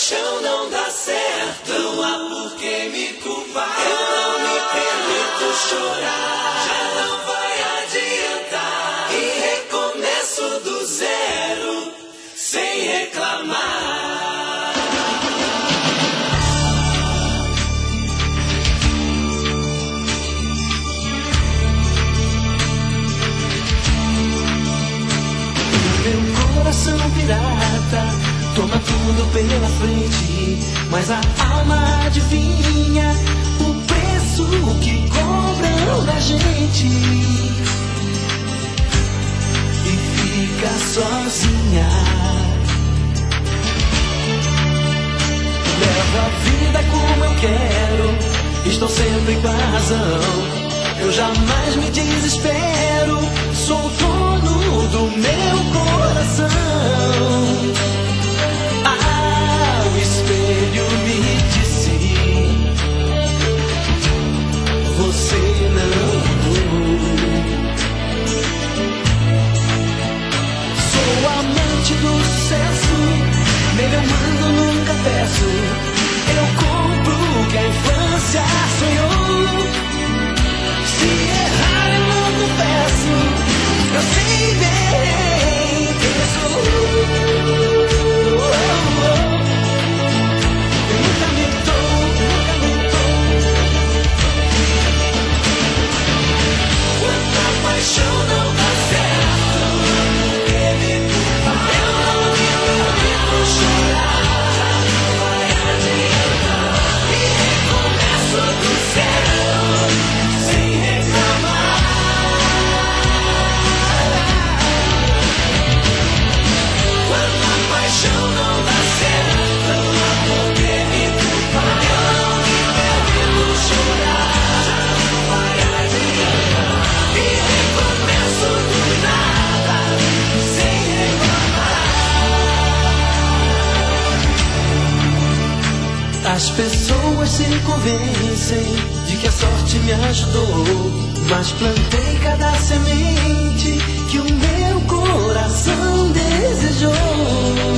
paixão não dá certo, não há por que me culpar. Eu não me permito chorar, já não vai adiantar. E recomeço do zero, sem reclamar. Meu coração pirata toma tudo pela frente, mas a alma adivinha o preço que cobram da gente. E fica sozinha. Levo a vida como eu quero, estou sempre com a razão. Eu jamais me desespero, sou dono do meu coração. O espelho me disse: você não mudou. Sou amante do sucesso, nele eu mando, nunca peço. Eu compro o que a infância sonhou. Se errar eu não confesso, eu sei bem quem sou. Paixão não dá certo, ele culpa. Eu não me permito chorar, já não vai adiantar. E recomeço do zero, sem reclamar. Quando a paixão não dá certo, não há por que me culpar. Eu não me permito chorar, já não vai adiantar. E recomeço do nada, sem reclamar. As pessoas se convencem de que a sorte me ajudou, mas plantei cada semente que o meu coração desejou.